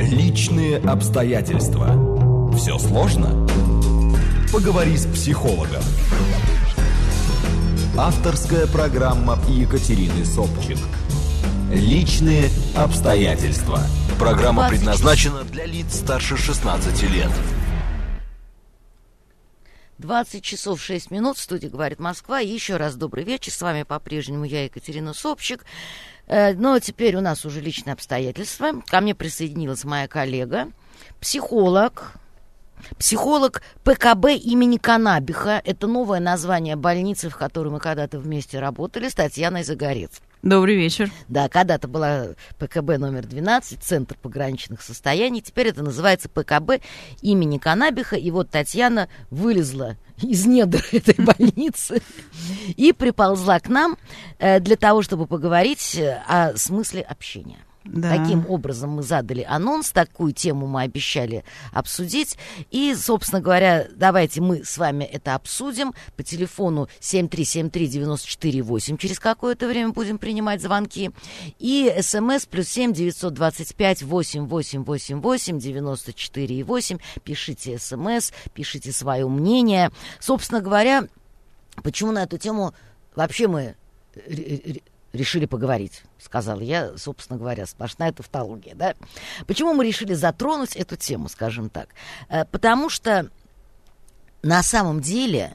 Личные обстоятельства. Все сложно? Поговори с психологом. Авторская программа Екатерины Собчик. Личные обстоятельства. Программа предназначена для лиц старше 16 лет. 20 часов 6 минут. В студии «Говорит Москва». Еще раз добрый вечер. С вами по-прежнему я, Екатерина Собчик. Но теперь у нас уже личные обстоятельства. Ко мне присоединилась моя коллега, психолог ПКБ имени Канабиха. Это новое название больницы, в которой мы когда-то вместе работали, с Татьяной Загорец. Добрый вечер. Да, когда-то была ПКБ номер 12, Центр пограничных состояний. Теперь это называется ПКБ имени Канабиха. И вот Татьяна вылезла из недр этой больницы и приползла к нам для того, чтобы поговорить о смысле общения. Да. Таким образом мы задали анонс, такую тему мы обещали обсудить. И, собственно говоря, давайте мы с вами это обсудим. По телефону 7373948 через какое-то время будем принимать звонки. И СМС +7 925 8888 94,8. Пишите СМС, пишите свое мнение. Собственно говоря, почему на эту тему вообще мы решили поговорить, сказала я, собственно говоря, сплошная тавтология, да? Почему мы решили затронуть эту тему, скажем так? Потому что на самом деле,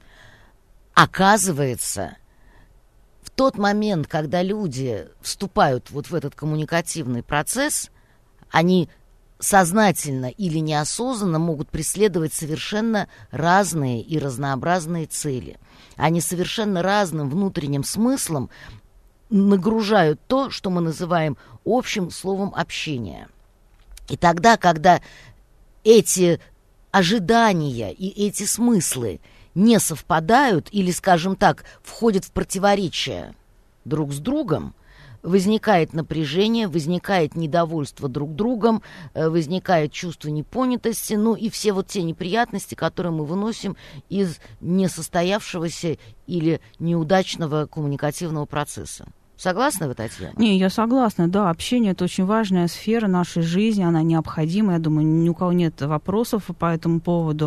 оказывается, в тот момент, когда люди вступают вот в этот коммуникативный процесс, они сознательно или неосознанно могут преследовать совершенно разные и разнообразные цели. Они совершенно разным внутренним смыслом нагружают то, что мы называем общим словом общения. И тогда, когда эти ожидания и эти смыслы не совпадают или, скажем так, входят в противоречие друг с другом, возникает напряжение, возникает недовольство друг другом, возникает чувство непонятости, ну и все вот те неприятности, которые мы выносим из несостоявшегося или неудачного коммуникативного процесса. Согласны вы, Татьяна? Не, я согласна, да, общение — это очень важная сфера нашей жизни, она необходима, я думаю, ни у кого нет вопросов по этому поводу.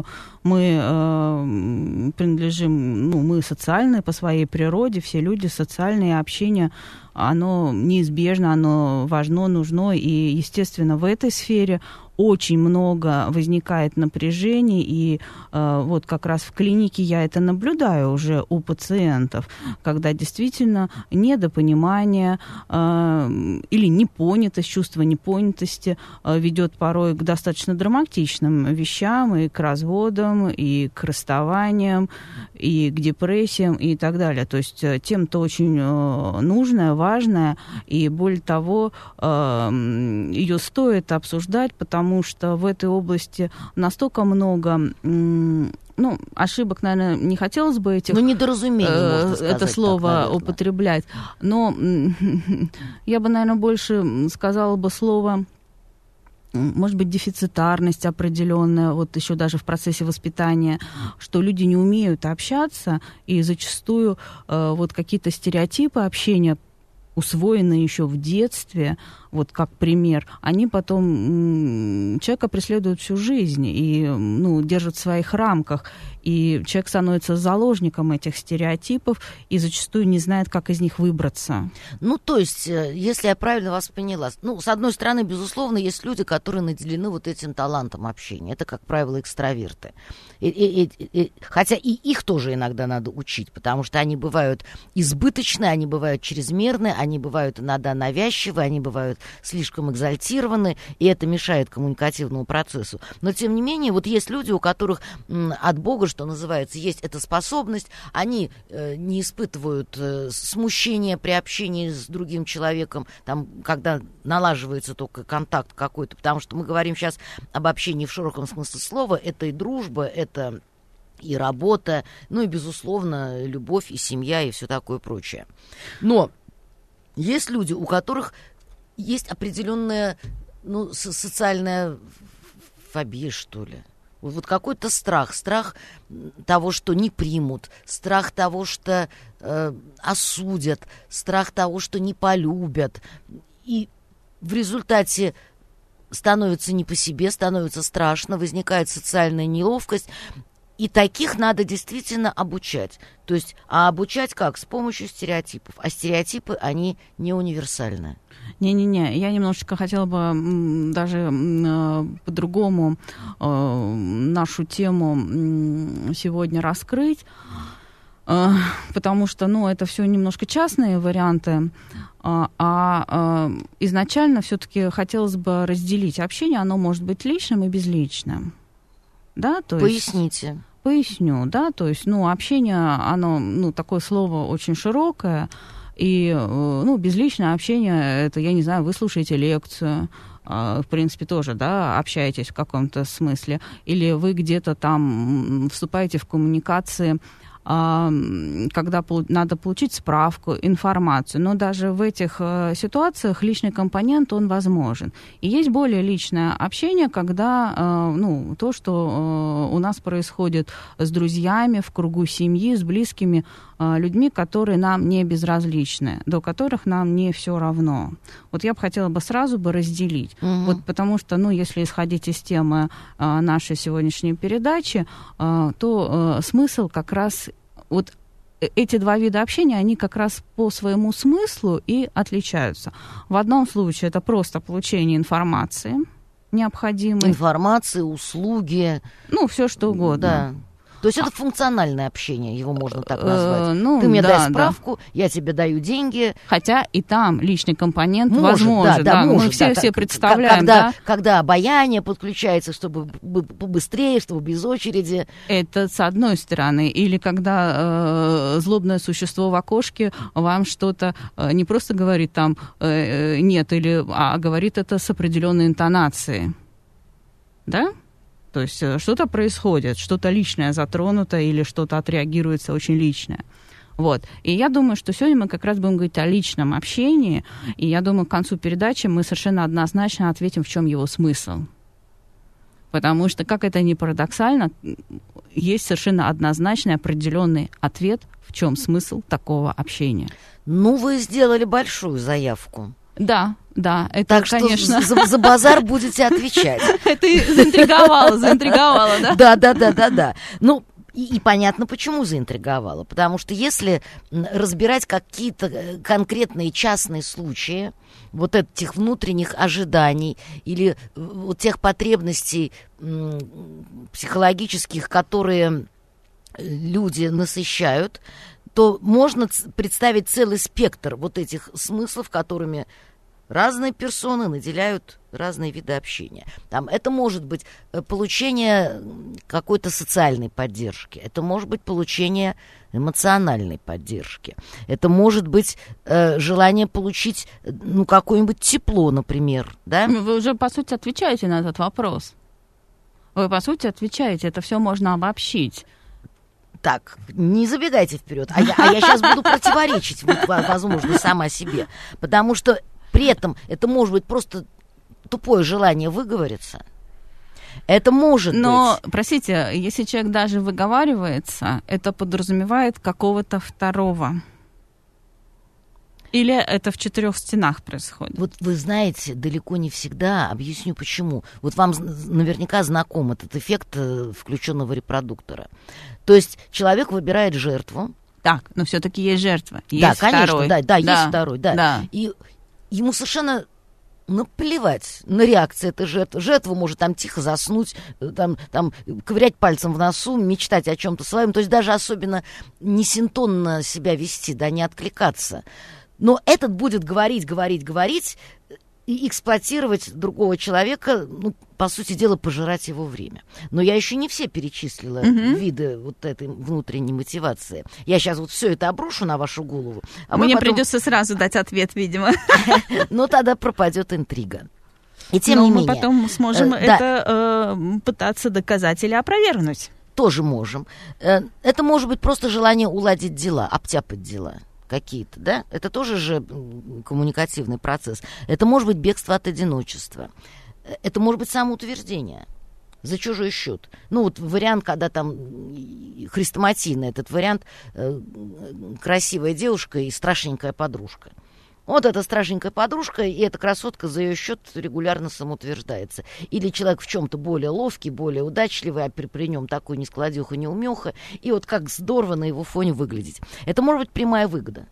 Мы принадлежим, мы социальные по своей природе, все люди социальные, общение, оно неизбежно, оно важно, нужно, и, естественно, в этой сфере очень много возникает напряжений, и вот как раз в клинике я это наблюдаю уже у пациентов, когда действительно недопонимание или непонятость, чувство непонятости ведет порой к достаточно драматичным вещам, и к разводам, и к расставаниям, и к депрессиям, и так далее. То есть тема-то очень нужная, важная, и более того, ее стоит обсуждать, потому что в этой области настолько много, ошибок, наверное, не хотелось бы этих... недоразумений, можно сказать, это слово так, употреблять. Но я бы, наверное, больше сказала бы слово, может быть, дефицитарность определенная, вот еще даже в процессе воспитания, что люди не умеют общаться, и зачастую вот какие-то стереотипы общения, усвоенные еще в детстве, вот как пример, они потом человека преследуют всю жизнь и держат в своих рамках. И человек становится заложником этих стереотипов и зачастую не знает, как из них выбраться. То есть, если я правильно вас поняла, с одной стороны, безусловно, есть люди, которые наделены вот этим талантом общения. Это, как правило, экстраверты. Хотя и их тоже иногда надо учить, потому что они бывают избыточные, они бывают чрезмерные, они бывают иногда навязчивые, они бывают слишком экзальтированы, и это мешает коммуникативному процессу. Но, тем не менее, вот есть люди, у которых от Бога, что называется, есть эта способность, они не испытывают смущения при общении с другим человеком, там, когда налаживается только контакт какой-то, потому что мы говорим сейчас об общении в широком смысле слова, это и дружба, это и работа, и, безусловно, любовь, и семья, и все такое прочее. Но есть люди, у которых есть определенная, социальная фобия, что ли. Вот какой-то страх того, что не примут, страх того, что осудят, страх того, что не полюбят. И в результате становится не по себе, становится страшно, возникает социальная неловкость. И таких надо действительно обучать. То есть, а обучать как? С помощью стереотипов. А стереотипы, они не универсальны. Не-не-не, я немножечко хотела бы даже по-другому нашу тему сегодня раскрыть, потому что, это все немножко частные варианты, изначально все-таки хотелось бы разделить. Общение, оно может быть личным и безличным. Да, то Поясните. Есть, поясню, да, то есть, общение, оно, такое слово очень широкое, и, безличное общение, это, я не знаю, вы слушаете лекцию, в принципе, тоже, да, общаетесь в каком-то смысле, или вы где-то там вступаете в коммуникации, когда надо получить справку, информацию. Но даже в этих ситуациях личный компонент, он возможен. И есть более личное общение, когда, то, что у нас происходит с друзьями, в кругу семьи, с близкими людьми, которые нам не безразличны, до которых нам не все равно. Вот я бы хотела сразу разделить. Вот потому что, если исходить из темы нашей сегодняшней передачи, то смысл как раз вот эти два вида общения, они как раз по своему смыслу и отличаются. В одном случае это просто получение информации необходимой. Информации, услуги. Все что угодно. Да. То есть это функциональное общение, его можно так назвать. Ты мне дай справку, я тебе даю деньги. Хотя и там личный компонент возможен. Мы все представляем. Когда обаяние подключается, чтобы побыстрее, чтобы без очереди. Это с одной стороны. Или когда злобное существо в окошке вам что-то не просто говорит там нет, а говорит это с определенной интонацией. Да? То есть что-то происходит, что-то личное затронуто или что-то отреагируется очень личное. Вот. И я думаю, что сегодня мы как раз будем говорить о личном общении, и я думаю, к концу передачи мы совершенно однозначно ответим, в чем его смысл. Потому что, как это ни парадоксально, есть совершенно однозначный определенный ответ, в чем смысл такого общения. Вы сделали большую заявку. Да, это, так конечно... что за базар будете отвечать. Ты заинтриговала, да? Да. И понятно, почему заинтриговала. Потому что если разбирать какие-то конкретные частные случаи, вот этих внутренних ожиданий или вот тех потребностей психологических, которые люди насыщают, то можно представить целый спектр вот этих смыслов, которыми разные персоны наделяют разные виды общения. Это может быть получение какой-то социальной поддержки, это может быть получение эмоциональной поддержки, это может быть желание получить какое-нибудь тепло, например. Да? Вы уже, по сути, отвечаете на этот вопрос. Вы, по сути, отвечаете, это все можно обобщить. Так, не забегайте вперед, а я сейчас буду противоречить, возможно, сама себе, потому что при этом это может быть просто тупое желание выговориться. Это может быть. Но, простите, если человек даже выговаривается, это подразумевает какого-то второго. Или это в 4 стенах происходит? Вот вы знаете, далеко не всегда. Объясню почему. Вот вам наверняка знаком этот эффект включенного репродуктора. То есть человек выбирает жертву. Так, но все-таки есть жертва. Есть конечно, второй. Есть второй, да. И ему совершенно наплевать на реакцию этой жертвы. Жертва может тихо заснуть, ковырять пальцем в носу, мечтать о чем-то своем, то есть даже особенно не синтонно себя вести, не откликаться. Но этот будет говорить и эксплуатировать другого человека, по сути дела, пожирать его время. Но я еще не все перечислила виды вот этой внутренней мотивации. Я сейчас все это обрушу на вашу голову. Мне придется сразу дать ответ, видимо. Но тогда пропадет интрига. И тем не менее. Мы потом сможем это пытаться доказать или опровергнуть. Тоже можем. Это может быть просто желание уладить дела, обтяпать дела какие-то, да? Это тоже же коммуникативный процесс. Это может быть бегство от одиночества. Это может быть самоутверждение за чужой счет. Вариант, когда хрестоматийный, этот вариант красивая девушка и страшненькая подружка. Вот эта страшненькая подружка, и эта красотка за ее счет регулярно самоутверждается. Или человек в чем-то более ловкий, более удачливый, а при нем такой нескладеха, неумеха, и вот как здорово на его фоне выглядеть. Это может быть прямая выгода.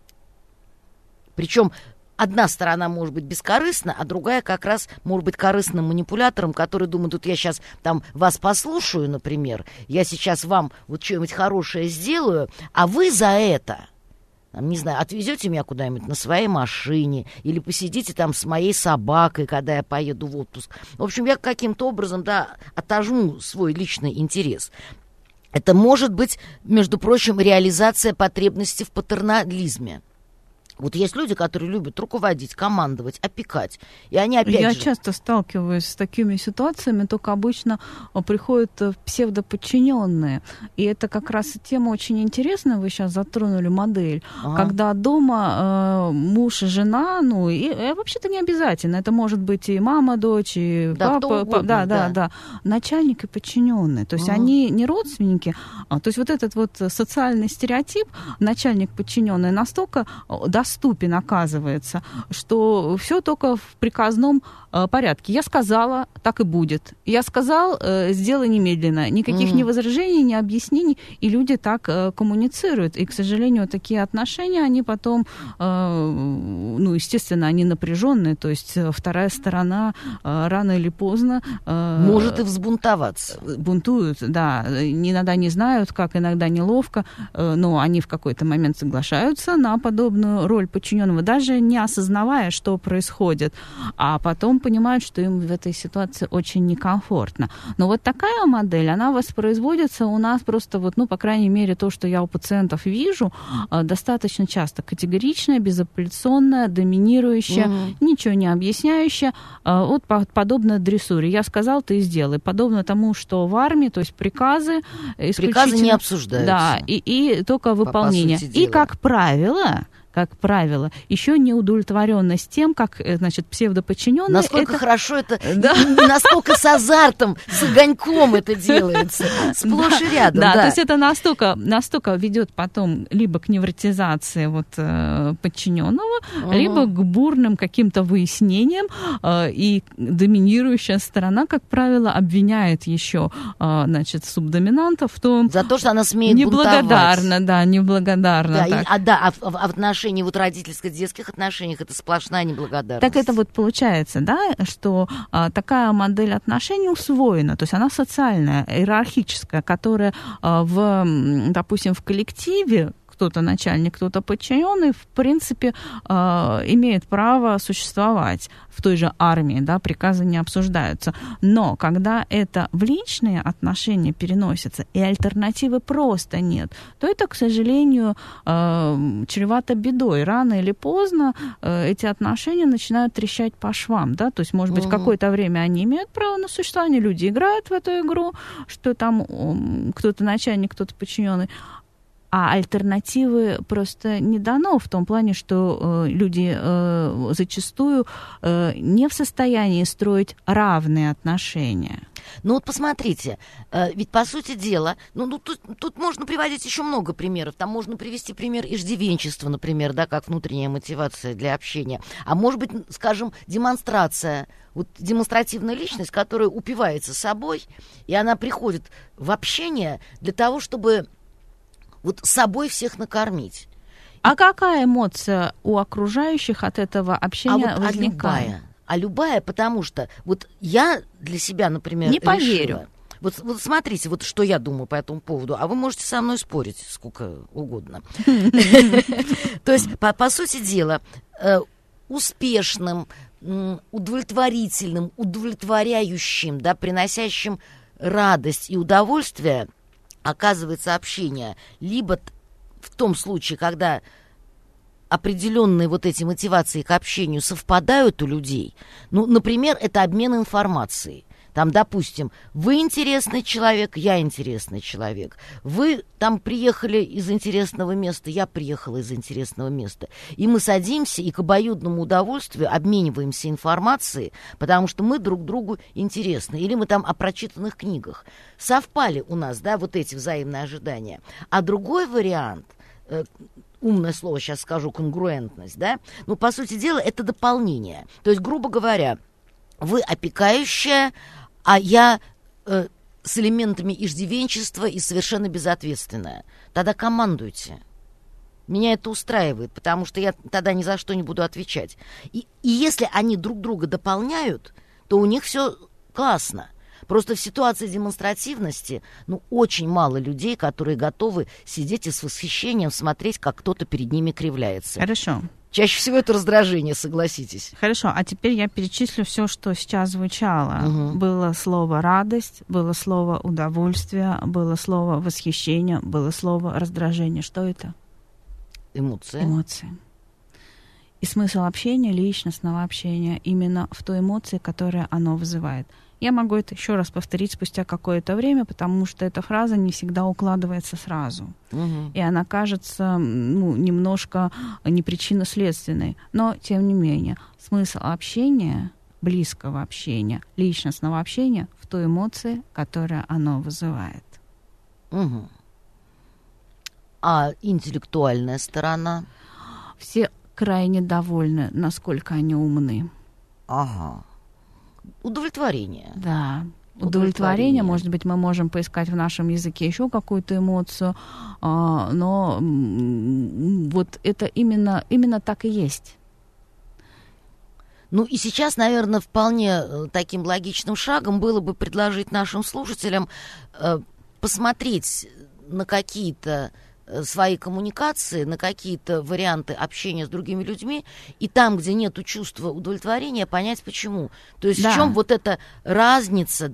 Причем одна сторона может быть бескорыстна, а другая как раз может быть корыстным манипулятором, который думает, тут я сейчас там вас послушаю, например, я сейчас вам вот что-нибудь хорошее сделаю, а вы за это... не знаю, отвезете меня куда-нибудь на своей машине или посидите там с моей собакой, когда я поеду в отпуск. В общем, я каким-то образом, отожму свой личный интерес. Это может быть, между прочим, реализация потребности в патернализме. Вот есть люди, которые любят руководить, командовать, опекать. И они опять Я часто сталкиваюсь с такими ситуациями, только обычно приходят псевдоподчиненные. И это как раз тема очень интересная, вы сейчас затронули модель. Когда дома муж и жена, и вообще-то не обязательно. Это может быть и мама, дочь, и папа. Угодно, да. Начальник и подчиненный. То есть они не родственники. То есть вот этот вот социальный стереотип, начальник-подчиненный, настолько доступен, оказывается, что все только в приказном порядке. Я сказала, так и будет. Я сказал, сделай немедленно. Никаких ни возражений, ни объяснений. И люди так коммуницируют. И, к сожалению, такие отношения, они потом, естественно, они напряженные. То есть вторая сторона рано или поздно... может и взбунтоваться. Бунтуют, да. Иногда не знают, как, иногда неловко, но они в какой-то момент соглашаются на подобную роль подчиненного, даже не осознавая, что происходит, а потом понимают, что им в этой ситуации очень некомфортно. Но вот такая модель, она воспроизводится у нас просто по крайней мере, то, что я у пациентов вижу, достаточно часто категоричная, безапелляционная, доминирующая, ничего не объясняющая, подобно дрессуре. Я сказал, ты сделай. Подобно тому, что в армии, то есть приказы не обсуждаются. Да, и только выполнение. И, как правило, еще неудовлетворенность тем, как, псевдоподчиненный... Насколько хорошо это, насколько с азартом, с огоньком это делается, сплошь и рядом. Да, то есть это настолько ведет потом либо к невротизации подчиненного, либо к бурным каким-то выяснениям, и доминирующая сторона, как правило, обвиняет еще, субдоминанта в том... За то, что она смеет бунтовать. Неблагодарна. А в отношении родительско-детских отношениях это сплошная неблагодарность. Так это получается, что такая модель отношений усвоена, то есть она социальная, иерархическая, которая допустим, в коллективе, кто-то начальник, кто-то подчиненный, в принципе, имеет право существовать в той же армии, приказы не обсуждаются. Но когда это в личные отношения переносится, и альтернативы просто нет, то это, к сожалению, чревато бедой. Рано или поздно эти отношения начинают трещать по швам, то есть, может быть, какое-то время они имеют право на существование, люди играют в эту игру, что там кто-то начальник, кто-то подчиненный, а альтернативы просто не дано в том плане, что люди зачастую не в состоянии строить равные отношения. Посмотрите, ведь, по сути дела, тут можно приводить еще много примеров. Там можно привести пример иждивенчества, например, как внутренняя мотивация для общения. А может быть, скажем, демонстрация. Демонстративная личность, которая упивается собой, и она приходит в общение для того, чтобы собой всех накормить. А какая эмоция у окружающих от этого общения возникает? Любая, потому что я для себя, например, не поверю. Вот смотрите, что я думаю по этому поводу, а вы можете со мной спорить сколько угодно. То есть, по сути дела, успешным, удовлетворительным, удовлетворяющим, приносящим радость и удовольствие оказывается общение либо в том случае, когда определенные эти мотивации к общению совпадают у людей. Например, это обмен информацией. Там, допустим, вы интересный человек, я интересный человек. Вы там приехали из интересного места, я приехала из интересного места. И мы садимся и к обоюдному удовольствию обмениваемся информацией, потому что мы друг другу интересны. Или мы там о прочитанных книгах. Совпали у нас, эти взаимные ожидания. А другой вариант... умное слово сейчас скажу, конгруентность, да? Ну, по сути дела, это дополнение. То есть, грубо говоря, вы опекающая, а я с элементами иждивенчества и совершенно безответственная. Тогда командуйте. Меня это устраивает, потому что я тогда ни за что не буду отвечать. И если они друг друга дополняют, то у них все классно. Просто в ситуации демонстративности, очень мало людей, которые готовы сидеть и с восхищением смотреть, как кто-то перед ними кривляется. Хорошо. Чаще всего это раздражение, согласитесь. Хорошо, а теперь я перечислю все, что сейчас звучало. Угу. Было слово «радость», было слово «удовольствие», было слово «восхищение», было слово «раздражение». Что это? Эмоции. Эмоции. И смысл общения, личностного общения, именно в той эмоции, которую оно вызывает. Я могу это еще раз повторить спустя какое-то время, потому что эта фраза не всегда укладывается сразу. Угу. И она кажется немножко не причинно-следственной. Но, тем не менее, смысл общения, близкого общения, личностного общения в той эмоции, которую оно вызывает. Угу. А интеллектуальная сторона? Все крайне довольны, насколько они умны. Ага. Удовлетворение. Да. Удовлетворение, может быть, мы можем поискать в нашем языке еще какую-то эмоцию, но вот это именно так и есть. И сейчас, наверное, вполне таким логичным шагом было бы предложить нашим слушателям посмотреть на какие-то свои коммуникации, на какие-то варианты общения с другими людьми, и там, где нету чувства удовлетворения, понять почему. То есть в чем вот эта разница,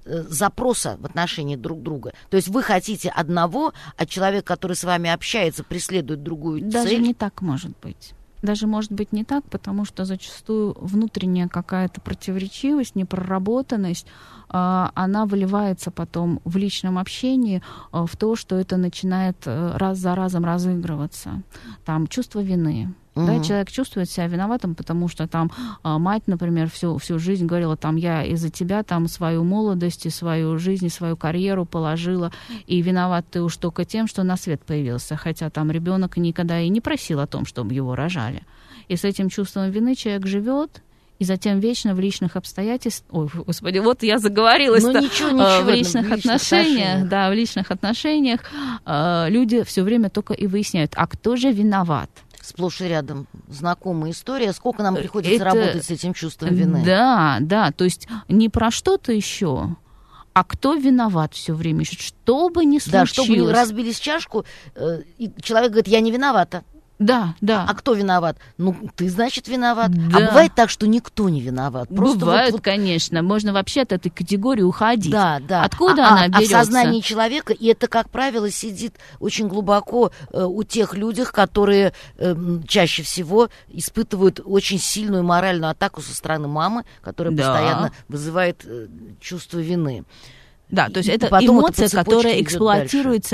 запроса в отношении друг друга. То есть вы хотите одного, а человек, который с вами общается, преследует другую цель. Даже не так может быть. Даже может быть не так, потому что зачастую внутренняя какая-то противоречивость, непроработанность, она выливается потом в личном общении в то, что это начинает раз за разом разыгрываться. Там чувство вины. Да, человек чувствует себя виноватым, потому что там мать, например, всю жизнь говорила, я из-за тебя свою молодость и свою жизнь, и свою карьеру положила, и виноват ты уж только тем, что на свет появился, хотя ребенок никогда и не просил о том, чтобы его рожали. И с этим чувством вины человек живет, и затем вечно в личных обстоятельствах... Ой, господи, вот я заговорилась-то. Ничего, в личных отношениях. Да, в личных отношениях люди все время только и выясняют, а кто же виноват? Сплошь и рядом знакомая история. Сколько нам приходится работать с этим чувством вины? Да, то есть не про что-то еще, а кто виноват все время, что бы ни случилось. Да, чтобы разбились чашку, и человек говорит, я не виновата. Да. А кто виноват? Ты, значит, виноват. Да. А бывает так, что никто не виноват. Просто бывает, конечно. Можно вообще от этой категории уходить. Да. Откуда она берется? А в сознании человека, и это, как правило, сидит очень глубоко у тех людей, которые чаще всего испытывают очень сильную моральную атаку со стороны мамы, которая постоянно вызывает чувство вины. Да, то есть это эмоция, которая эксплуатируется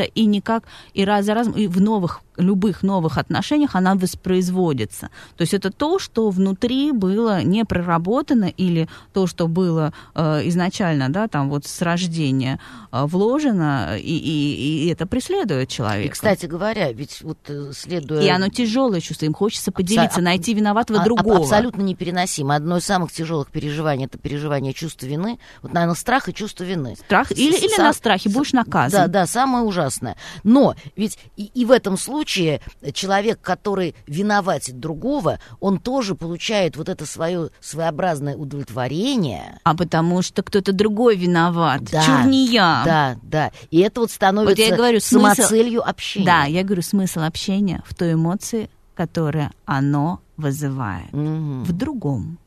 и раз за разом, и в любых новых отношениях она воспроизводится. То есть это то, что внутри было не проработано, или то, что было изначально, с рождения вложено, и это преследует человека. И, кстати говоря, ведь следуя... И оно тяжелое чувство, им хочется поделиться, найти виноватого другого. Абсолютно непереносимо. Одно из самых тяжелых переживаний — это переживание чувства вины. Наверное, страх и чувство вины. Страх или на страхе будешь наказан. Да, самое ужасное. Но ведь и в этом случае человек, который виноватит другого, он тоже получает вот это свое своеобразное удовлетворение. А потому что кто-то другой виноват. Чур не я. Да. И это становится самоцелью общения. Да, я говорю, смысл общения в той эмоции, которую оно вызывает. В другом.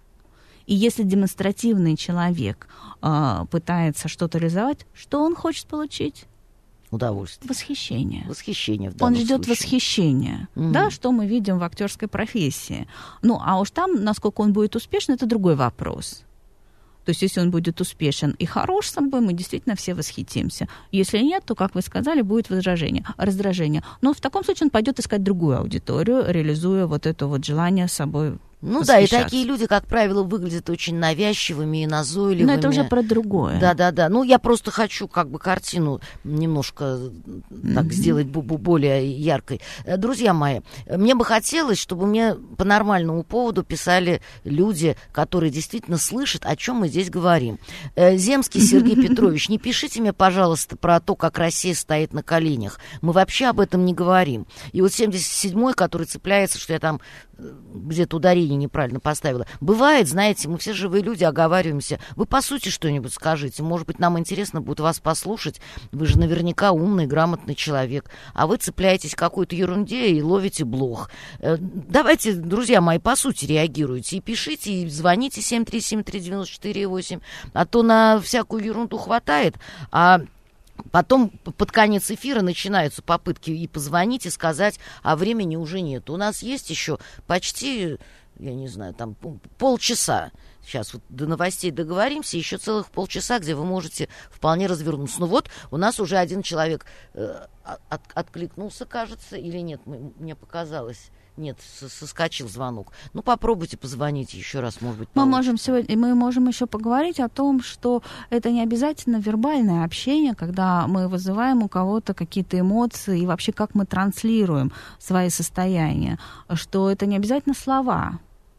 И если демонстративный человек пытается что-то реализовать, что он хочет получить? Удовольствие. Восхищение. Восхищение в данном случае. Он ждет восхищения, что мы видим в актерской профессии. А уж там, насколько он будет успешен, это другой вопрос. То есть, если он будет успешен и хорош с собой, мы действительно все восхитимся. Если нет, то, как вы сказали, будет раздражение. Но в таком случае он пойдет искать другую аудиторию, реализуя это желание с собой Ну да, и такие люди, как правило, выглядят очень навязчивыми и назойливыми. Но это уже про другое. Да. Ну, я просто хочу как бы картину немножко так сделать более яркой. Друзья мои, мне бы хотелось, чтобы мне по нормальному поводу писали люди, которые действительно слышат, о чем мы здесь говорим. Земский Сергей Петрович, не пишите мне, пожалуйста, про то, как Россия стоит на коленях. Мы вообще об этом не говорим. И вот 77-й, который цепляется, что я там где-то ударение неправильно поставила. Бывает, знаете, мы все живые люди, оговариваемся. Вы по сути что-нибудь скажите. Может быть, нам интересно будет вас послушать. Вы же наверняка умный, грамотный человек. А вы цепляетесь к какой-то ерунде и ловите блох. Давайте, друзья мои, по сути реагируйте. И пишите, и звоните 7373948. А то на всякую ерунду хватает. А потом под конец эфира начинаются попытки и позвонить, и сказать, а времени уже нет. У нас есть еще почти, я не знаю, там полчаса. Сейчас вот до новостей договоримся, еще целых полчаса, где вы можете вполне развернуться. Ну вот, у нас уже один человек откликнулся, кажется, или нет, мне показалось. Нет, соскочил звонок. Ну, попробуйте позвонить еще раз, может быть, мы можем еще поговорить о том, что это не обязательно вербальное общение, когда мы вызываем у кого-то какие-то эмоции и вообще как мы транслируем свои состояния, что это не обязательно слова.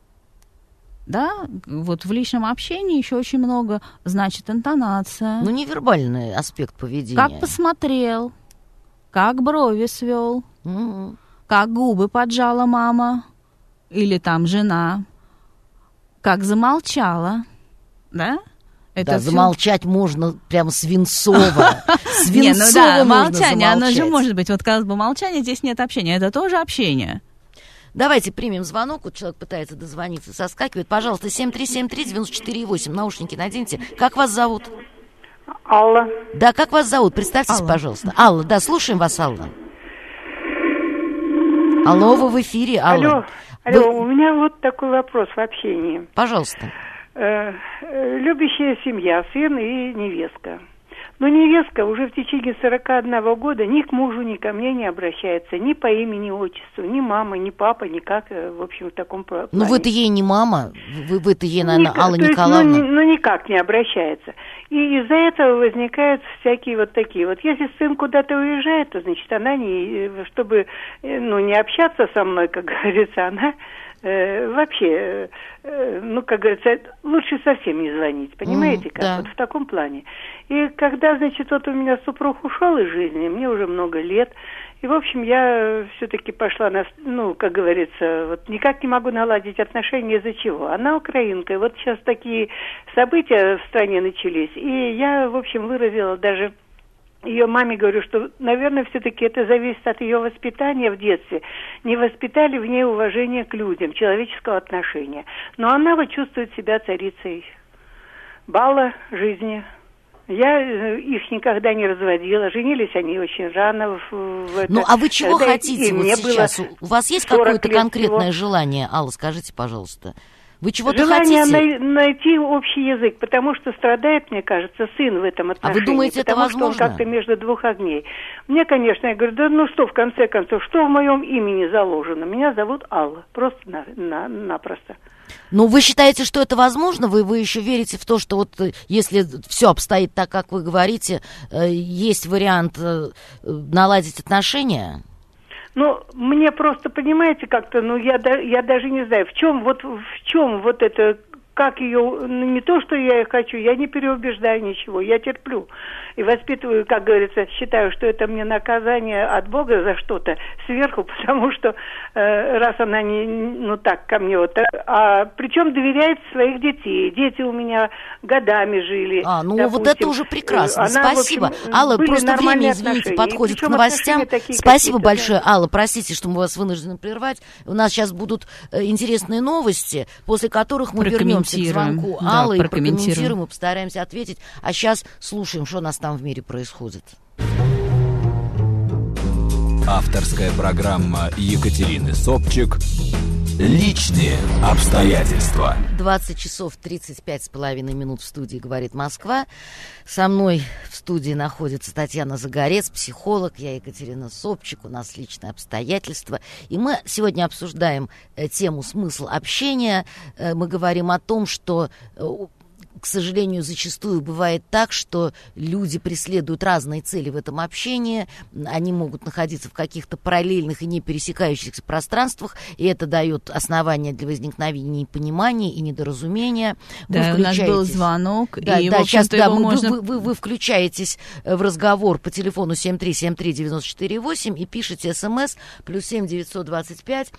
Да, вот в личном общении еще очень много значит интонация. Ну, невербальный аспект поведения. Как посмотрел, как брови свел. Как губы поджала мама или там жена, как замолчала, да? Это да, замолчать можно прям свинцово. Свинцово молчание, оно же может быть. Вот казалось бы, молчание, здесь нет общения, это тоже общение. Давайте примем звонок. Вот человек пытается дозвониться, соскакивает. Пожалуйста, 7373948, наушники наденьте. Как вас зовут? Алла. Да, как вас зовут? Представьтесь, пожалуйста. Алла, да, слушаем вас, Алла. Алло, вы в эфире, Алла. Алло, у меня вот такой вопрос в общении. Пожалуйста. Любящая семья, сын и невестка. Но невестка уже в течение 41 года ни к мужу, ни ко мне не обращается, ни по имени, ни отчеству, ни мама, ни папа, никак, в общем, в таком плане. Ну, вы-то ей не мама, вы-то ей, наверное, Алла то Николаевна. Есть, ну, никак не обращается. И из-за этого возникают всякие вот такие. Вот если сын куда-то уезжает, то, значит, она, чтобы не общаться со мной, как говорится, она... вообще, как говорится, лучше совсем не звонить, понимаете, как? Да. Вот в таком плане. И когда, значит, вот у меня супруг ушел из жизни, мне уже много лет, и, в общем, я все-таки пошла на, как говорится, вот никак не могу наладить отношения, из-за чего. Она украинка, и вот сейчас такие события в стране начались, и я, в общем, выразила даже... Ее маме говорю, что, наверное, все-таки это зависит от ее воспитания в детстве. Не воспитали в ней уважение к людям, человеческого отношения. Но она вот чувствует себя царицей бала жизни. Я их никогда не разводила. Женились они очень рано. Ну, а вы чего хотите вот сейчас? У вас есть какое-то конкретное желание, Алла, скажите, пожалуйста? Вы чего-то желание хотите? Найти общий язык, потому что страдает, мне кажется, сын в этом отношении. А вы думаете, это возможно? Потому что он как-то между двух огней. Мне, конечно, я говорю, что, в конце концов, что в моем имени заложено? Меня зовут Алла, просто-напросто. Ну, вы считаете, что это возможно? Вы еще верите в то, что вот если все обстоит так, как вы говорите, есть вариант наладить отношения? Ну, мне просто, понимаете, как-то, я даже не знаю, в чем вот это, как ее, не то, что я и хочу, я не переубеждаю ничего, я терплю. И воспитываю, как говорится, считаю, что это мне наказание от Бога за что-то сверху, потому что раз она не так ко мне вот, причем доверяет своих детей. Дети у меня годами жили. Допустим, вот это уже прекрасно. Спасибо. Общем, Алла, просто время, извините, подходит к новостям. Спасибо большое, Алла. Простите, что мы вас вынуждены прервать. У нас сейчас будут интересные новости, после которых мы вернемся к звонку Аллы и прокомментируем и постараемся ответить. А сейчас слушаем, что у нас там в мире происходит. Авторская программа Екатерины Собчик «Личные обстоятельства». 20 часов 35,5 минут в студии «Говорит Москва». Со мной в студии находится Татьяна Загорец, психолог. Я Екатерина Собчик. У нас личные обстоятельства. И мы сегодня обсуждаем тему «Смысл общения». Мы говорим о том, что... К сожалению, зачастую бывает так, что люди преследуют разные цели в этом общении. Они могут находиться в каких-то параллельных и не пересекающихся пространствах, и это дает основания для возникновения непонимания и недоразумения. Да, у нас был звонок, да, и, да, в общем-то, сейчас, его можно... Вы включаетесь в разговор по телефону 7373948 и пишете СМС +7 925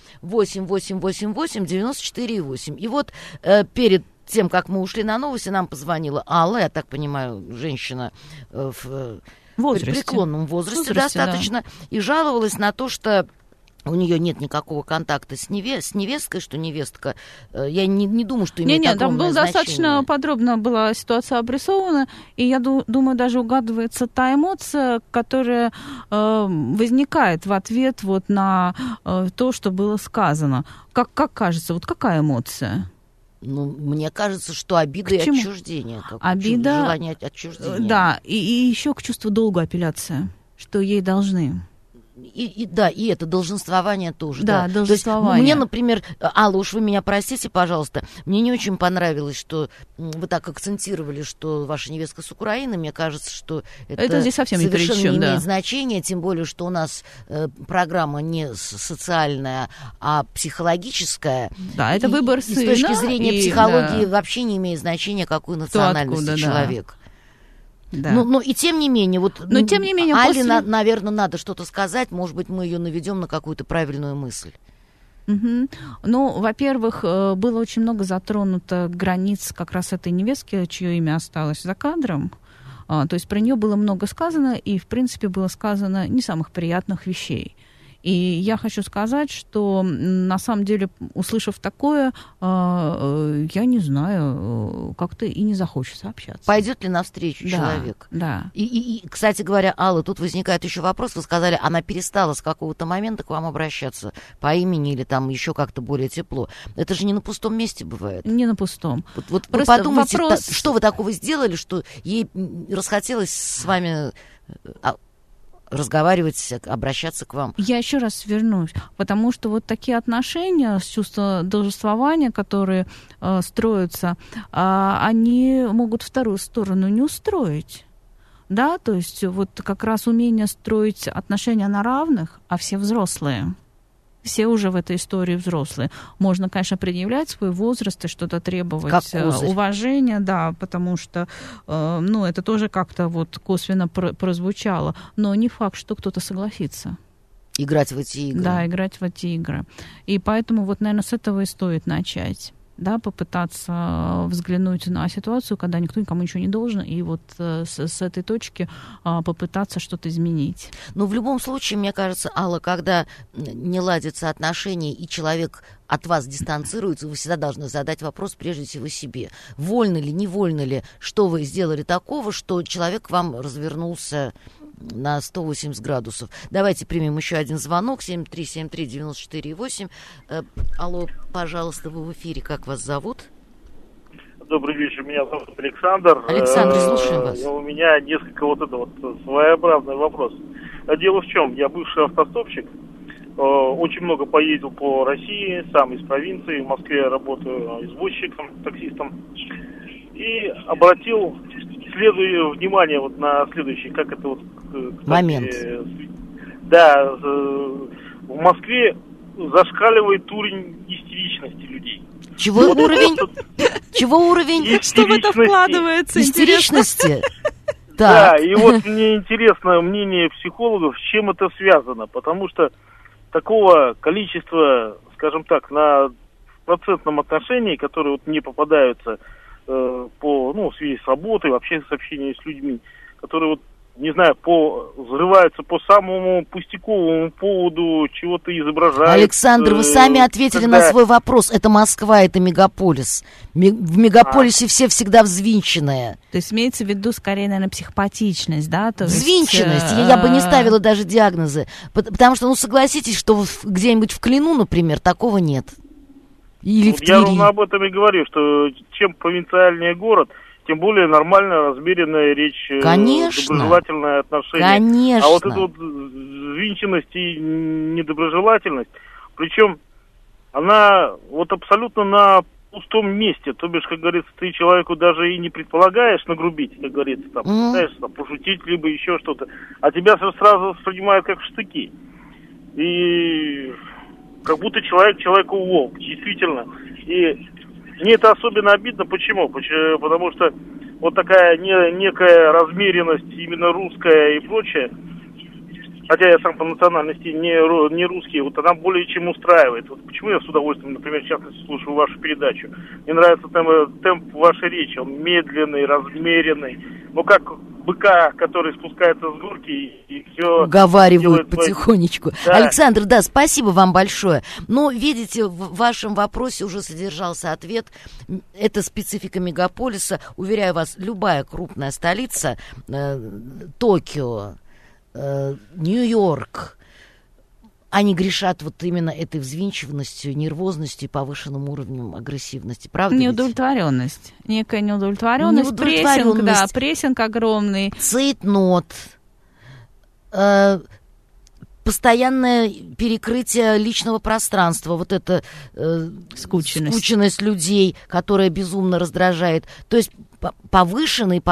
8888 94,8. И вот перед тем, как мы ушли на новости, нам позвонила Алла, я так понимаю, женщина в преклонном возрасте достаточно, да. И жаловалась на то, что у нее нет никакого контакта с невесткой, что невестка, я не думаю, что имеет огромное там значение. Достаточно подробно была ситуация обрисована, и я думаю, даже угадывается та эмоция, которая возникает в ответ вот на то, что было сказано. Как кажется, вот какая эмоция? Ну, мне кажется, что обида и отчуждение. Обида, желание отчуждения. Да, и еще к чувству долга апелляция, что ей должны. И это долженствование тоже. Да, долженствование. То есть, мне, например, Алла, уж вы меня простите, пожалуйста, мне не очень понравилось, что вы так акцентировали, что ваша невестка с Украины. Мне кажется, что это здесь совсем совершенно не имеет да. значения, тем более, что у нас программа не социальная, а психологическая. Да, это выбор сына. И с точки зрения психологии вообще не имеет значения, какой национальности человек. Да. Да. Но и тем не менее, Алле, наверное, надо что-то сказать, может быть, мы ее наведем на какую-то правильную мысль. Угу. Ну, во-первых, было очень много затронуто границ как раз этой невестки, чье имя осталось за кадром. То есть про нее было много сказано, и, в принципе, было сказано не самых приятных вещей. И я хочу сказать, что на самом деле, услышав такое, я не знаю, как-то и не захочется общаться. Пойдет ли навстречу человек? Да. И, кстати говоря, Алла, тут возникает еще вопрос. Вы сказали, она перестала с какого-то момента к вам обращаться по имени или там еще как-то более тепло. Это же не на пустом месте бывает. Не на пустом. Вот вы подумайте, что вы такого сделали, что ей расхотелось с вами... разговаривать, обращаться к вам. Я еще раз вернусь, потому что вот такие отношения с чувством долженствования, которые строятся, они могут вторую сторону не устроить. Да, то есть вот как раз умение строить отношения на равных, а все взрослые. Все уже в этой истории взрослые. Можно, конечно, предъявлять свой возраст и что-то требовать уважения, да, потому что, это тоже как-то вот косвенно прозвучало. Но не факт, что кто-то согласится. Играть в эти игры. Да, играть в эти игры. И поэтому вот, наверное, с этого и стоит начать. Да, попытаться взглянуть на ситуацию, когда никто никому ничего не должен, и вот с этой точки попытаться что-то изменить. Но в любом случае, мне кажется, Алла, когда не ладятся отношения, и человек от вас дистанцируется, вы всегда должны задать вопрос прежде всего себе. Вольно ли, невольно ли, что вы сделали такого, что человек к вам развернулся на 180 градусов. Давайте примем еще один звонок. 7373948. Алло, пожалуйста, вы в эфире. Как вас зовут? Добрый вечер, меня зовут Александр. Александр, слушаем вас. У меня несколько своеобразный вопрос. Дело в чем? Я бывший автостопщик. Очень много поездил по России, сам из провинции. В Москве работаю извозчиком, таксистом. И обратил внимание вот на следующий, как это вот... момент. Да, в Москве зашкаливает уровень истеричности людей. Чего уровень? Чего уровень? Что в это вкладывается? Истеричности? Да, и вот мне интересно мнение психологов, с чем это связано, потому что такого количества, скажем так, на процентном отношении, которые вот мне попадаются в связи с работой, вообще с общением с людьми, которые вот не знаю, взрываются по самому пустяковому поводу, чего-то изображают. Александр, вы сами ответили на свой вопрос. Это Москва, это мегаполис. В мегаполисе все всегда взвинченные. То есть имеется в виду, скорее, наверное, психопатичность, да? То взвинченность. Я бы не ставила даже диагнозы. Потому что, согласитесь, что где-нибудь в Клину, например, такого нет. Или в Твери. Я ровно об этом и говорю, что чем провинциальнее город, тем более нормальная, размеренная речь, доброжелательное отношение. Конечно. А вот эта вот взвинченность и недоброжелательность, причем она вот абсолютно на пустом месте. То бишь, как говорится, ты человеку даже и не предполагаешь нагрубить, как говорится, там, пытаешься там, пошутить, либо еще что-то, а тебя сразу воспринимают как штыки. И как будто человек человеку волк, действительно. И мне это особенно обидно. Почему? Потому что вот такая некая размеренность, именно русская и прочее, хотя я сам по национальности не русский, вот она более чем устраивает. Вот почему я с удовольствием, например, в частности, слушаю вашу передачу. Мне нравится темп вашей речи, он медленный, размеренный. Ну, как быка, который спускается с горки и все... Уговаривают потихонечку. Да. Александр, да, спасибо вам большое. Но, видите, в вашем вопросе уже содержался ответ. Это специфика мегаполиса. Уверяю вас, любая крупная столица, Токио, Нью-Йорк, они грешат вот именно этой взвинченностью, нервозностью и повышенным уровнем агрессивности. Правда? Неудовлетворенность. Некая неудовлетворенность. Прессинг огромный. Цейтнот. Постоянное перекрытие личного пространства. Вот это скученность людей, которая безумно раздражает. То есть повышенный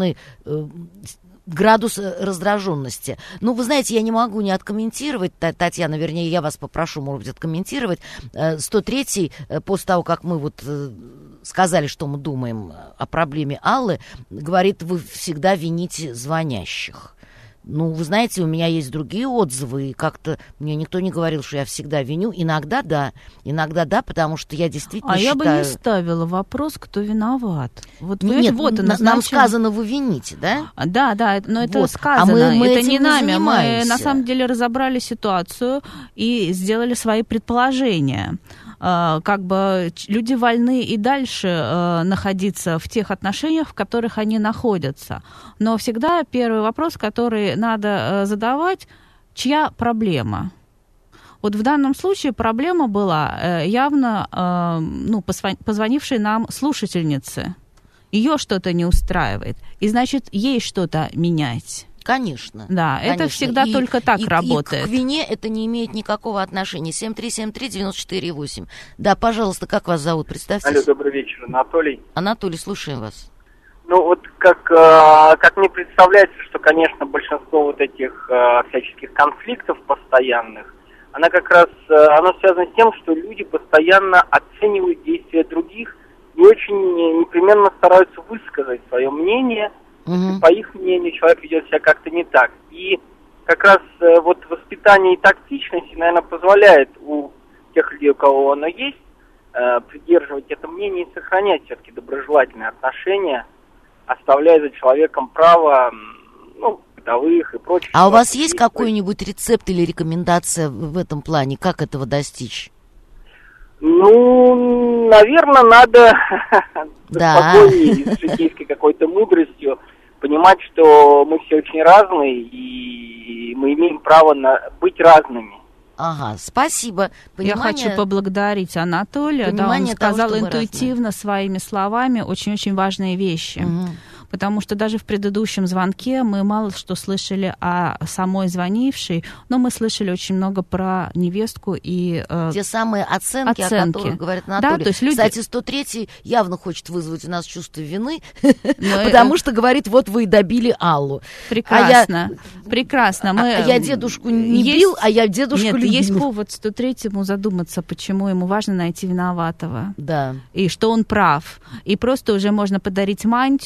градус раздраженности. Ну, вы знаете, я не могу не откомментировать, Татьяна, вернее, я вас попрошу, может быть, откомментировать. 103-й, после того, как мы вот сказали, что мы думаем о проблеме Аллы, говорит, вы всегда вините звонящих. Ну, вы знаете, у меня есть другие отзывы, и как-то мне никто не говорил, что я всегда виню. Иногда да, потому что я действительно считаю... я бы не ставила вопрос, кто виноват. Вот, нет, вот нам сказано, вы вините, да? Да, но это вот. Сказано, мы это не нами. Мы на самом деле разобрали ситуацию и сделали свои предположения. Как бы люди вольны и дальше находиться в тех отношениях, в которых они находятся. Но всегда первый вопрос, который надо задавать, чья проблема? Вот в данном случае проблема была явно позвонившей нам слушательнице. Ее что-то не устраивает, и значит, ей что-то менять. Конечно. Да, конечно. Это всегда только так работает. И к вине это не имеет никакого отношения. 7373948. Да, пожалуйста, как вас зовут? Представьтесь. Алло, добрый вечер, Анатолий. Анатолий, слушаем вас. Ну вот как мне представляется, что, конечно, большинство вот этих всяческих конфликтов постоянных, оно связано с тем, что люди постоянно оценивают действия других и очень непременно стараются высказать свое мнение. По их мнению, человек ведет себя как-то не так. И как раз вот воспитание и тактичность, наверное, позволяет у тех людей, у кого оно есть, придерживать это мнение и сохранять все-таки доброжелательные отношения, оставляя за человеком право, бытовых и прочих. А у вас есть какой-нибудь рецепт или рекомендация в этом плане? Как этого достичь? Ну, наверное, надо спокойнее, с житейской какой-то мудростью понимать, что мы все очень разные, и мы имеем право быть разными. Ага, спасибо. Я хочу поблагодарить Анатолия. Да, он сказал интуитивно своими словами очень-очень важные вещи. Потому что даже в предыдущем звонке мы мало что слышали о самой звонившей, но мы слышали очень много про невестку и те самые оценки, о которых говорит Анатолий. Да, то есть люди... Кстати, 103-й явно хочет вызвать у нас чувство вины, потому что говорит, вот вы и добили Аллу. Прекрасно, прекрасно. Я дедушку не бил, а я дедушку любил. Нет, есть повод 103-му задуматься, почему ему важно найти виноватого. Да. И что он прав. И просто уже можно подарить мантию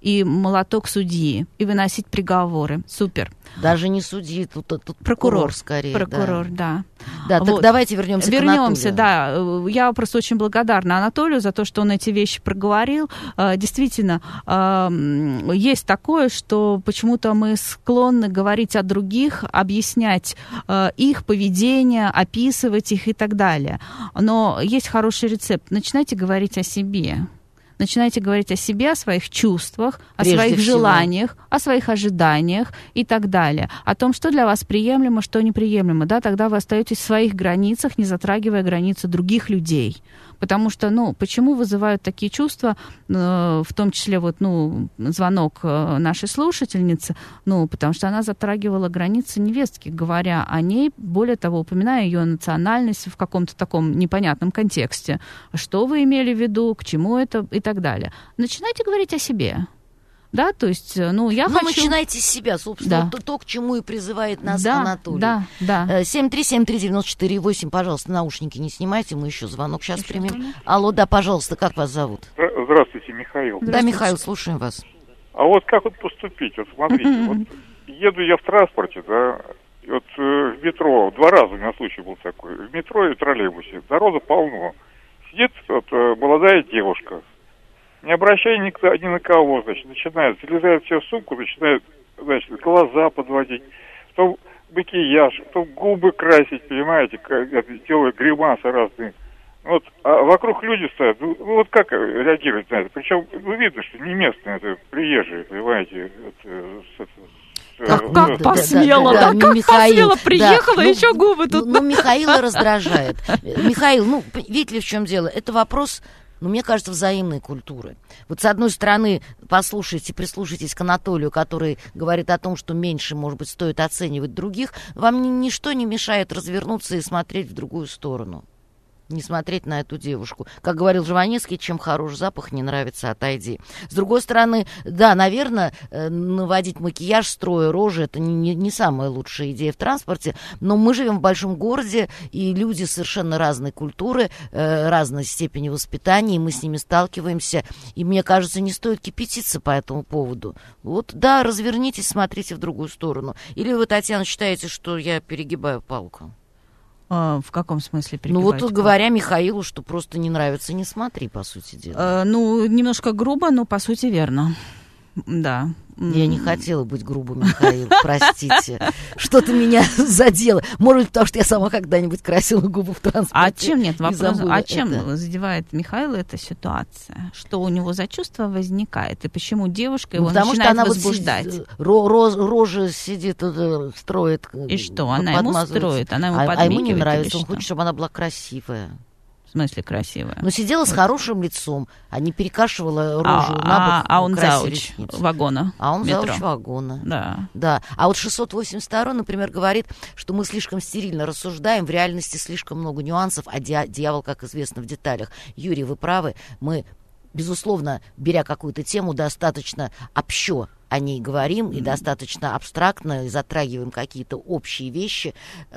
и молоток судьи, и выносить приговоры. Супер. Даже не судьи, тут прокурор скорее. Прокурор, да. Да, так давайте вернемся к Анатолию. Да. Я просто очень благодарна Анатолию за то, что он эти вещи проговорил. Действительно, есть такое, что почему-то мы склонны говорить о других, объяснять их поведение, описывать их и так далее. Но есть хороший рецепт. Начинайте говорить о себе. Начинайте говорить о себе, о своих чувствах, о своих желаниях, о своих ожиданиях и так далее. О том, что для вас приемлемо, что неприемлемо. Да, тогда вы остаетесь в своих границах, не затрагивая границы других людей. Потому что, почему вызывают такие чувства, в том числе звонок нашей слушательницы, потому что она затрагивала границы невестки, говоря о ней, более того, упоминая ее национальность в каком-то таком непонятном контексте. Что вы имели в виду, к чему это и так далее. Начинайте говорить о себе. Да, то есть, я хочу... начинайте с себя, собственно, то, к чему и призывает нас Анатолий. Да. 7373948, пожалуйста, наушники не снимайте, мы еще звонок сейчас примем. Алло, да, пожалуйста, как вас зовут? Здравствуйте, Михаил. Да, Михаил, слушаем вас. А вот как поступить? Вот смотрите, еду я в транспорте, да, в метро, 2 раза у меня случай был такой, в метро и в троллейбусе, народу полно. Сидит молодая девушка, не обращая ни на кого, начинает, залезает все в сумку, начинает, глаза подводить, потом макияж, потом губы красить, понимаете, делая гримасы разные. А вокруг люди стоят, как реагировать на это? Причем, видно, что не местные, это приезжие, понимаете, Как посмело, посмело приехала, еще губы тут. Михаила раздражает. Михаил, видите ли, в чем дело? Это вопрос... мне кажется, взаимной культуры. С одной стороны, прислушайтесь к Анатолию, который говорит о том, что меньше, может быть, стоит оценивать других. Вам ничто не мешает развернуться и смотреть в другую сторону. Не смотреть на эту девушку. Как говорил Жванецкий, чем хорош запах, не нравится, отойди. С другой стороны, да, наверное, наводить макияж, строя рожи, это не самая лучшая идея в транспорте, но мы живем в большом городе, и люди совершенно разной культуры, разной степени воспитания, и мы с ними сталкиваемся, и мне кажется, не стоит кипятиться по этому поводу. Да, развернитесь, смотрите в другую сторону. Или вы, Татьяна, считаете, что я перегибаю палку? В каком смысле перегибать? Говоря Михаилу, что просто не нравится, не смотри, по сути дела. Немножко грубо, но по сути верно. Да. Я не хотела быть грубым, Михаил, простите. Что-то меня задело. Может быть, потому что я сама когда-нибудь красила губы в транспорте. А чем нет вопроса? Чем задевает Михаила эта ситуация? Что у него за чувство возникает? И почему девушка его начинает возбуждать? Рожа сидит, строит. И что? Она ему строит? Она ему подмигивает? А ему не нравится. Он хочет, чтобы она была красивая. В смысле красивая? Сидела с хорошим лицом, а не перекашивала рожу на бок. А он зауч вагона. А он зауч вагона. Да. А 682, например, говорит, что мы слишком стерильно рассуждаем, в реальности слишком много нюансов, а дьявол, как известно, в деталях. Юрий, вы правы, мы, безусловно, беря какую-то тему, достаточно общо о ней говорим, и достаточно абстрактно, и затрагиваем какие-то общие вещи.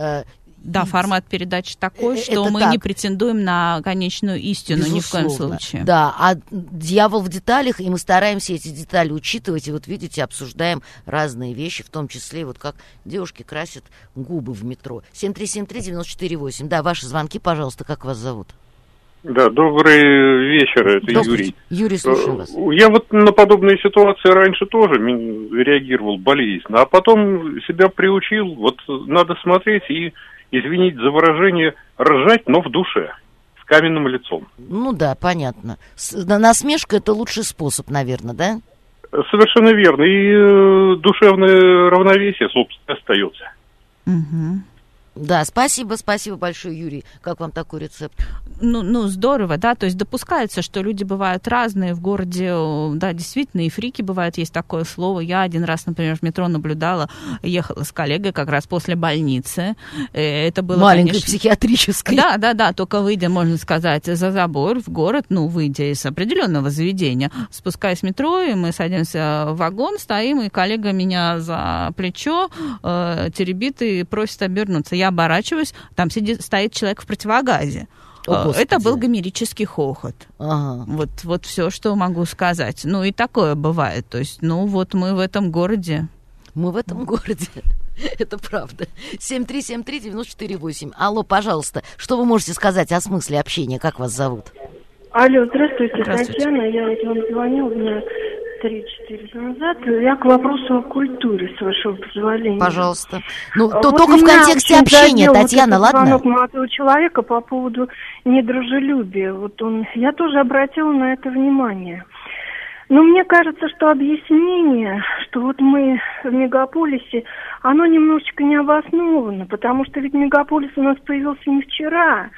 Да, формат передачи такой, что мы не претендуем на конечную истину, безусловно, ни в коем случае. Да, а дьявол в деталях, и мы стараемся эти детали учитывать, и видите, обсуждаем разные вещи, в том числе, как девушки красят губы в метро. 7373948. Да, ваши звонки, пожалуйста, как вас зовут? Да, добрый вечер, это Юрий. Юрий, слушаю вас. Я на подобные ситуации раньше тоже реагировал болезненно, а потом себя приучил, надо смотреть и, извините за выражение, ржать, но в душе, с каменным лицом. Да, понятно. Насмешка — это лучший способ, наверное, да? Совершенно верно, и душевное равновесие, собственно, остается. Угу. Да, спасибо большое, Юрий. Как вам такой рецепт? Здорово, да, то есть допускается, что люди бывают разные в городе, да, действительно, и фрики бывают, есть такое слово. Я один раз, например, в метро наблюдала, ехала с коллегой как раз после больницы. Это было, маленькой, конечно, психиатрической. Да, только выйдя, можно сказать, за забор в город, выйдя из определенного заведения, спускаясь в метро, и мы садимся в вагон, стоим, и коллега меня за плечо теребит и просит обернуться. Я оборачиваюсь, там стоит человек в противогазе. Это был гомерический хохот. Ага. Вот все, что могу сказать. Ну, и такое бывает. То есть, ну, вот мы в этом городе. Мы в этом городе. Это правда. 7373948. Алло, пожалуйста, что вы можете сказать о смысле общения? Как вас зовут? Алло, здравствуйте, Татьяна. Я вот вам звонила дня 3-4 назад. Я к вопросу о культуре, с вашего позволения. Пожалуйста. Ну, вот только в контексте общения, Татьяна, вот ладно? Звонок молодого человека по поводу недружелюбия. Я тоже обратила на это внимание. Но мне кажется, что объяснение, что вот мы в мегаполисе, оно немножечко не обосновано, потому что ведь мегаполис у нас появился не вчера.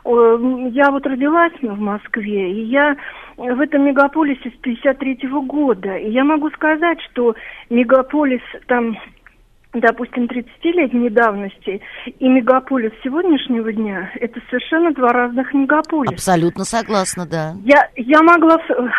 Я вот родилась в Москве, и я в этом мегаполисе с 53-го года. И я могу сказать, что мегаполис там, допустим, 30-летней давности и мегаполис сегодняшнего дня – это совершенно два разных мегаполиса. Абсолютно согласна, да. Я могла,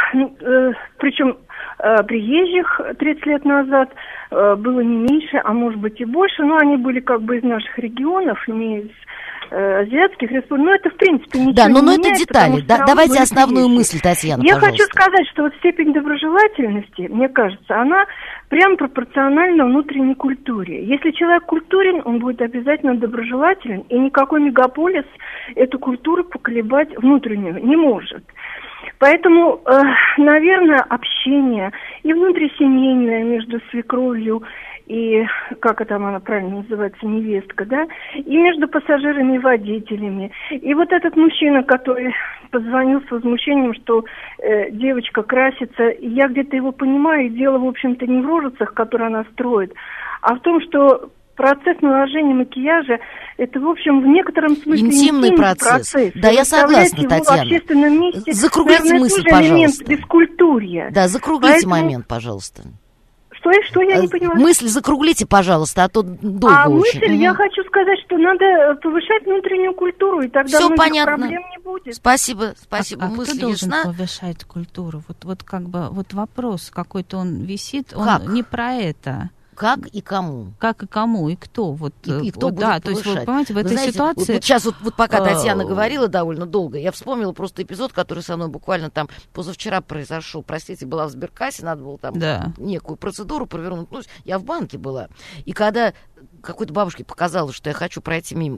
причем приезжих 30 лет назад было не меньше, а может быть и больше, но они были как бы из наших регионов, не из азиатских республик, но это в принципе ничего да, но не это меняет, детали. Давайте основную мысль, Татьяна, Я пожалуйста. хочу сказать, что вот степень доброжелательности, мне кажется, она прям пропорциональна внутренней культуре. Если человек культурен, он будет обязательно доброжелателен, и никакой мегаполис эту культуру поколебать внутреннюю не может. Поэтому, наверное, общение и внутрисемейное между свекровью и, как это она правильно называется, невестка, да, и между пассажирами и водителями. И вот этот мужчина, который позвонил с возмущением, что девочка красится, и я где-то его понимаю, и дело, в общем-то, не в рожицах, которые она строит, а в том, что процесс наложения макияжа – это, в общем, в некотором смысле интимный процесс. Да, я согласна, Татьяна. В общественном месте, закруглите наверное, мысль, тоже элемент пожалуйста. бескультурья. Да, закруглите момент, пожалуйста. Что я не поняла? Мысль закруглите, пожалуйста, а то долго очень. Мысль, я хочу сказать, что надо повышать внутреннюю культуру, и тогда всё многих понятно. проблем не будет. Спасибо. Кто Мысль должен ясна. повышать культуру? Вот как бы вот вопрос какой-то он висит, он Как? не про это. Как и кому? Как и кому, и кто? И кто вот, будет да, то есть, вы понимаете, в этой ситуации... Вот сейчас, вот пока Татьяна говорила довольно долго, я вспомнила просто эпизод, который со мной буквально там позавчера произошел. Простите, была в сберкассе, надо было там некую процедуру провернуть. Ну, я в банке была. И когда какой-то бабушке показалось, что я хочу пройти мимо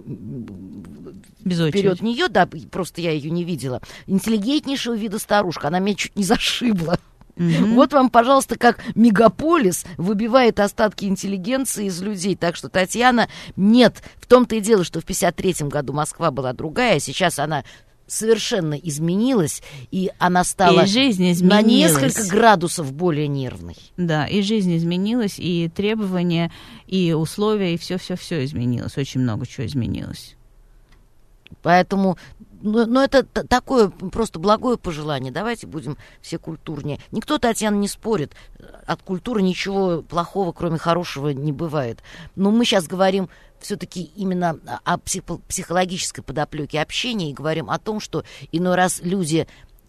вперед нее, да, просто я ее не видела. Интеллигентнейшего вида старушка, она меня чуть не зашибла. Mm-hmm. Вот вам, пожалуйста, как мегаполис выбивает остатки интеллигенции из людей. Так что, Татьяна, нет, в том-то и дело, что в 53-м году Москва была другая, сейчас она совершенно изменилась, и она стала на несколько градусов более нервной. Да, и жизнь изменилась, и требования, и условия, и все-все-все изменилось. Очень много чего изменилось. Поэтому, ну, это такое просто благое пожелание. Давайте будем все культурнее. Никто, Татьяна, не спорит. От культуры ничего плохого, кроме хорошего, не бывает. Но мы сейчас говорим все-таки именно о психологической подоплеке общения и говорим о том, что иной раз люди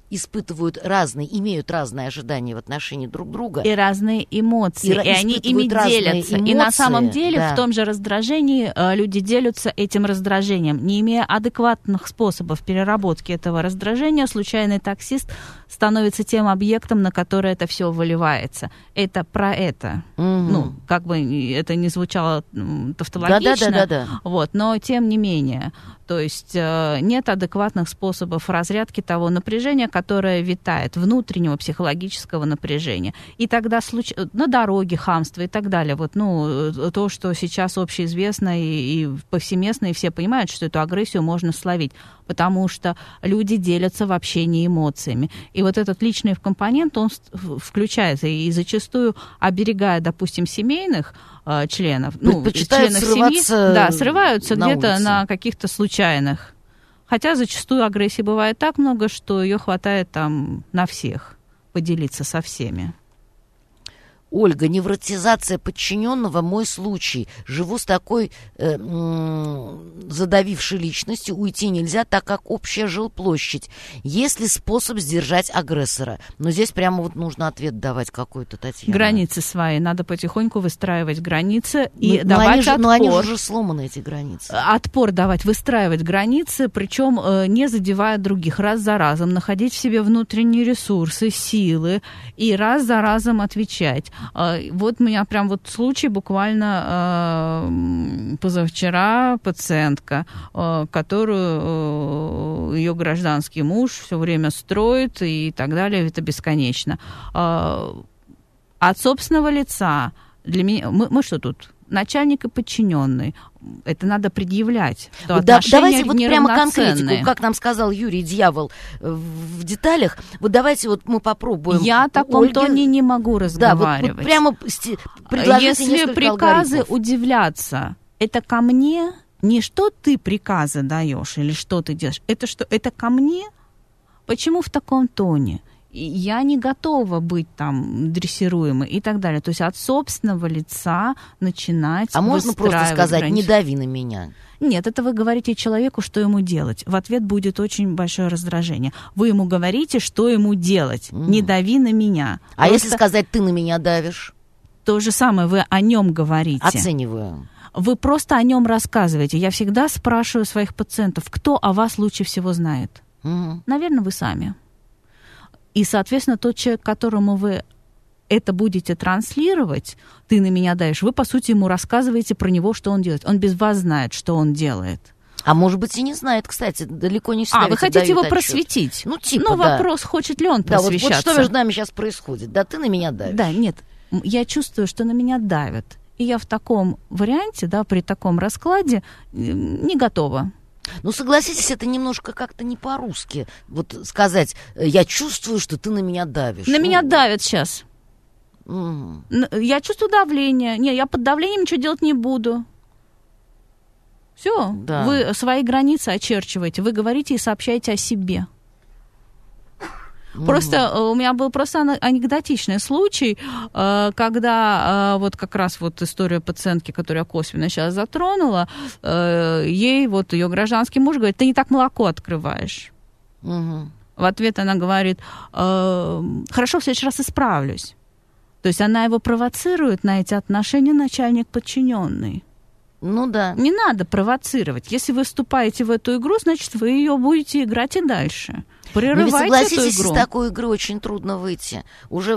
имеют разные ожидания в отношении друг друга. И разные эмоции, и они ими делятся. Эмоции, и на самом деле да. в том же раздражении люди делятся этим раздражением. Не имея адекватных способов переработки этого раздражения, случайный таксист становится тем объектом, на который это все выливается. Это про это. Угу. Ну, как бы это не звучало тавтологично, да. Вот, но тем не менее. То есть нет адекватных способов разрядки того напряжения, которое витает, внутреннего психологического напряжения. И тогда на дороге хамство и так далее. Вот, то, что сейчас общеизвестно и повсеместно, и все понимают, что эту агрессию можно словить, потому что люди делятся в общении эмоциями. И вот этот личный компонент, он включается и зачастую, оберегая, допустим, семейных членов, членов семьи, срываются где-то улице. На каких-то случайных. Хотя зачастую агрессии бывает так много, что ее хватает там на всех, поделиться со всеми. Ольга, невротизация подчиненного — мой случай. Живу с такой задавившей личностью, уйти нельзя, так как общая жилплощадь. Есть ли способ сдержать агрессора? Но здесь прямо вот нужно ответ давать какой-то, Татьяна. Границы свои. Надо потихоньку выстраивать границы и давать отпор. Но они же уже сломаны, эти границы. Отпор давать, выстраивать границы, причем не задевая других, раз за разом, находить в себе внутренние ресурсы, силы и раз за разом отвечать. Вот у меня прям вот случай буквально позавчера пациентка, которую ее гражданский муж все время строит и так далее, это бесконечно. От собственного лица для меня, мы что тут? Начальник и подчиненный. Это надо предъявлять. Что давайте вот прямо конкретику, как нам сказал Юрий Дьявол в деталях. Вот давайте вот мы попробуем. Я в таком тоне не могу разговаривать. Да, вот прямо предложите если приказы алгоритмов. Удивляться, это ко мне, не что ты приказы даешь или что ты делаешь, это что, это ко мне? Почему в таком тоне? Я не готова быть там дрессируемой и так далее. То есть от собственного лица начинать А можно просто сказать, границы. не дави на меня? Нет, это вы говорите человеку, что ему делать. В ответ будет очень большое раздражение. Вы ему говорите, что ему делать. Не дави на меня. А если сказать, ты на меня давишь? То же самое, вы о нем говорите. Оцениваю. Вы просто о нем рассказываете. Я всегда спрашиваю своих пациентов, кто о вас лучше всего знает. Наверное, вы сами. И, соответственно, тот человек, которому вы это будете транслировать, ты на меня даешь, вы, по сути, ему рассказываете про него, что он делает. Он без вас знает, что он делает. А может быть, и не знает, кстати, далеко не всегда. Вы хотите его просветить? Ну, типа, Ну, вопрос, хочет ли он просвещаться. Вот что между нами сейчас происходит? Да, ты на меня давишь. Да, нет, я чувствую, что на меня давят. И я в таком варианте, да, при таком раскладе не готова. Ну, согласитесь, это немножко как-то не по-русски. Вот сказать, я чувствую, что ты на меня давишь. На меня давят сейчас. Я чувствую давление. Не, я под давлением ничего делать не буду. Все. Да. Вы свои границы очерчиваете. Вы говорите и сообщаете о себе. Просто у меня был просто анекдотичный случай, когда вот как раз вот история пациентки, которую я косвенно сейчас затронула, ей вот ее гражданский муж говорит, ты не так молоко открываешь. В ответ она говорит, хорошо, в следующий раз исправлюсь. То есть она его провоцирует на эти отношения начальник-подчиненный. Ну да. Не надо провоцировать. Если вы вступаете в эту игру, значит, вы ее будете играть и дальше. Прерывайте эту игру. Согласитесь, из такой игры очень трудно выйти. Уже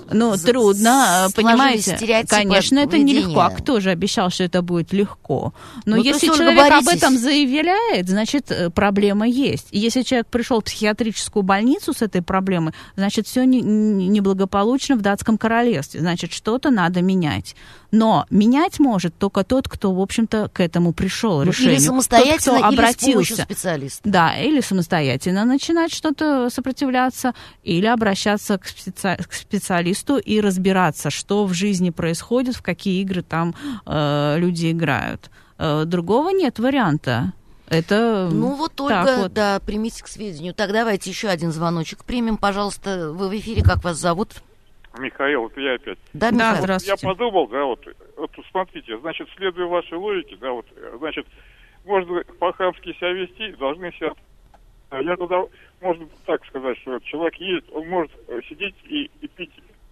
трудно, понимаете, конечно, это поведения. нелегко. А кто же обещал, что это будет легко? Но если есть, человек об этом заявляет, значит, проблема есть. И если человек пришел в психиатрическую больницу с этой проблемой, значит, все неблагополучно в датском королевстве. Значит, что-то надо менять. Но менять может только тот, кто, в общем-то, к этому пришел решению. Или самостоятельно, тот, кто или с помощью специалиста. Да, или самостоятельно начинать что-то сопротивляться, или обращаться к специалисту и разбираться, что в жизни происходит, в какие игры там люди играют. Другого нет варианта. Это ну вот, Ольга, вот. Да, примите к сведению. Так, давайте еще один звоночек примем, пожалуйста. Вы в эфире, как вас зовут? Михаил, это я опять. Да, Михаил. Здравствуйте. Я подумал, да, вот смотрите, значит, следуя вашей логике, да, вот, значит, можно по-хамски себя вести, должны себя... Я туда, можно так сказать, что человек есть, он может сидеть и пить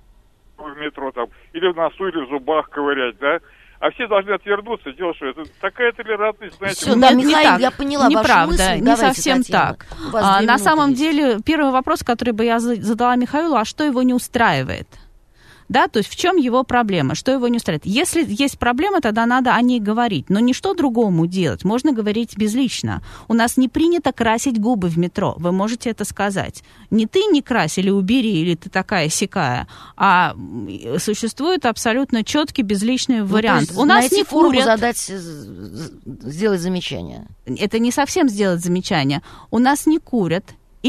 в метро там, или в носу, или в зубах ковырять, да, а все должны отвернуться, делать что это такая толерантность, знаете. Все, да, Михаил, я поняла неправда, вашу мысль. Не Давайте, совсем Татьяна, так. На самом деле, первый вопрос, который бы я задала Михаилу, а что его не устраивает? Да, то есть в чем его проблема, что его не устраивает. Если есть проблема, тогда надо о ней говорить, но не что другому делать, можно говорить безлично. У нас не принято красить губы в метро, вы можете это сказать. Не ты не крась или убери, или ты такая-сякая, а существует абсолютно четкий безличный вариант. То есть у нас не курят. Сделать замечание. Это не совсем сделать замечание. У нас не курят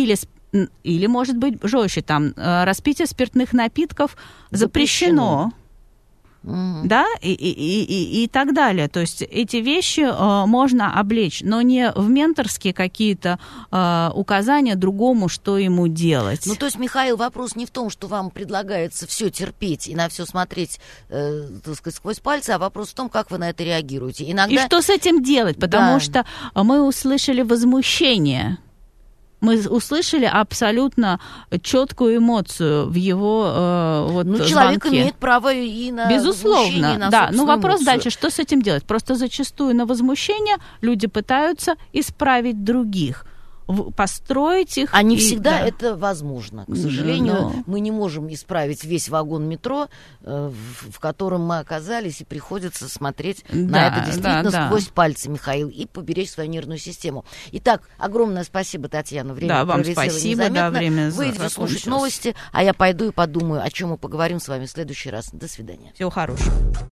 или, может быть, жестче, там, распитие спиртных напитков запрещено. да, и так далее. То есть эти вещи можно облечь, но не в менторские какие-то указания другому, что ему делать. Ну, то есть, Михаил, вопрос не в том, что вам предлагается все терпеть и на все смотреть, так сказать, сквозь пальцы, а вопрос в том, как вы на это реагируете. Иногда... И что с этим делать? Потому что мы услышали возмущение. Мы услышали абсолютно четкую эмоцию в его звонке. Человек имеет право и на возмущение, и на да. Ну, вопрос эмоцию. дальше, что с этим делать? Просто зачастую на возмущение люди пытаются исправить других, построить их. А не всегда это возможно. К сожалению, Но... мы не можем исправить весь вагон метро, в котором мы оказались, и приходится смотреть на это действительно сквозь пальцы, Михаил, и поберечь свою нервную систему. Итак, огромное спасибо, Татьяна. Время пролетело незаметно. Время вы идете слушать новости, а я пойду и подумаю, о чем мы поговорим с вами в следующий раз. До свидания. Всего хорошего.